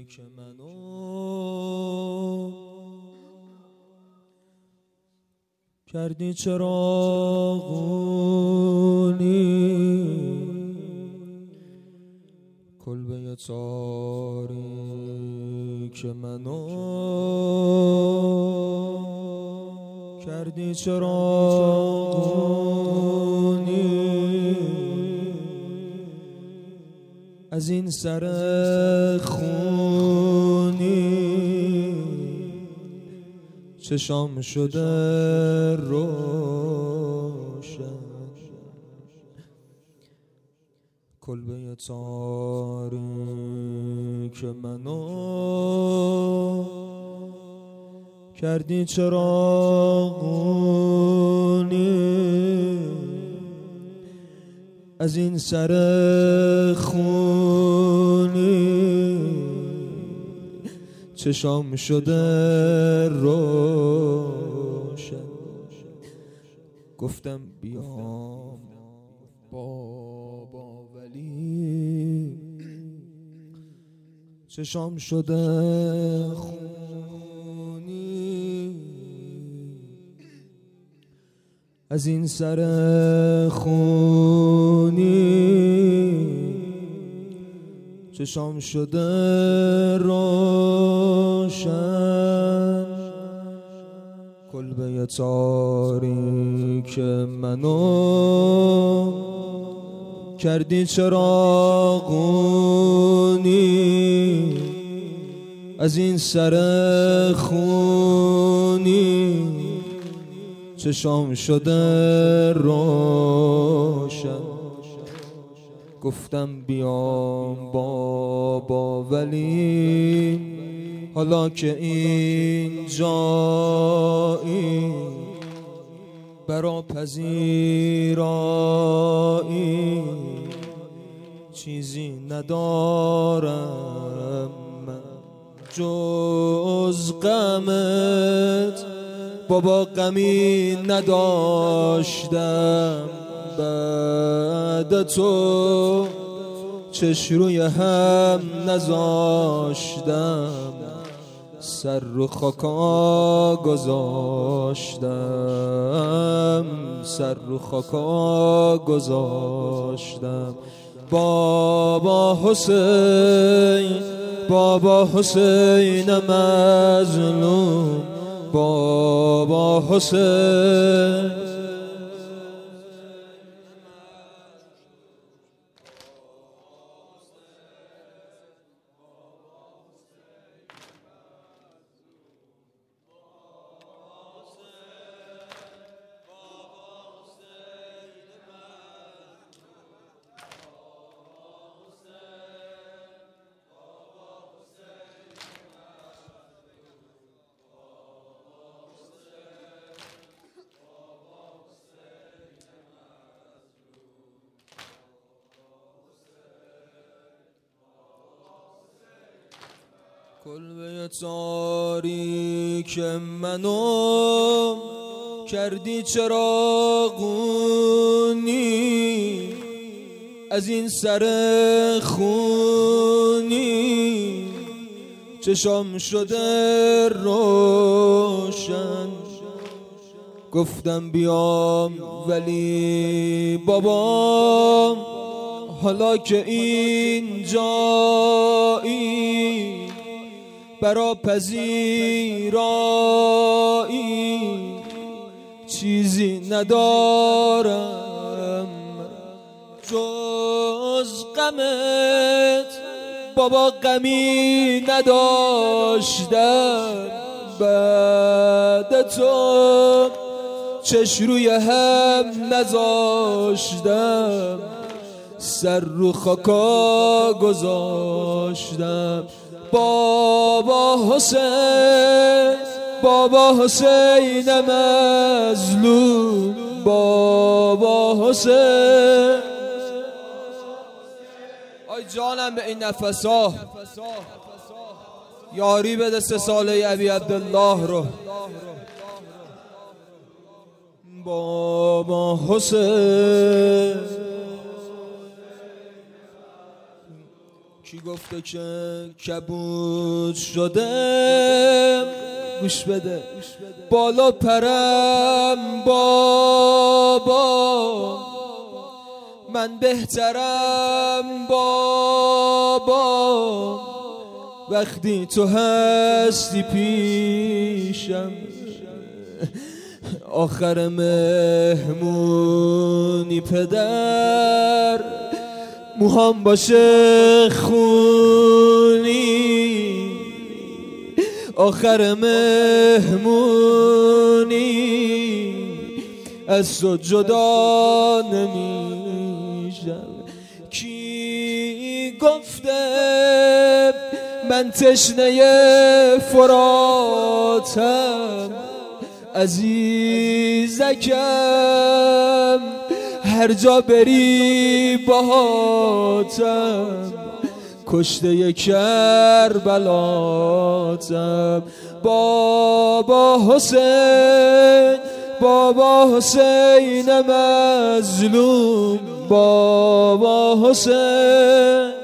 که منو کردی چراغونی، کلبه تاریک منو کردی چراغونی، از این سر خونی چشام شده روشن، کلبه تاریک منو کردی چراغونی، از این سر خونی چشام شده روشن، گفتم بیام بابا ولی چشام شده خونی، از این سر خونی چشام شده روشن، کلبه تاریک منو کردی چراغونی، از این سر خونی چشام شده روشن، گفتم بیام بابا ولی حالا که این جایی برا پذیرایی چیزی ندارم من جز غمت، بابا غمی نداشتم بعد تو، چش روی هم نذاشتم سر رو خاکا گذاشتم، سر رو خاکا گذاشتم، بابا حسین بابا حسین مظلوم، بابا حسین کلبه تاریک منو کردی چراغونی، از این سر خونی چشام شده روشن، گفتم بیام ولی بابا حالا که این جایی برا پذیرایی چیزی ندارم جز غمت، بابا غمی نداشتم بعد تو، چش روی هم نذاشتم سر رو خاکا گذاشتم، بابا حسین بابا حسین مظلوم، بابا حسین آی جانم به این نفسا یاری بده 3 ساله ابی عبدالله رو، بابا حسین کی گفته که کبود شده؟ گوش بده. بالا پرم بابا، من بهترم بابا، وقتی تو هستی پیشم. آخر مهمونی پدر، موهام باشه خونی. آخر مهمونی از تو جدا نمیشم. کی گفته من تشنه فراتم؟ عزیزکم هر جا بری باهاتم، کشته کربلاتم. بابا حسین، بابا حسین مظلوم، بابا حسین.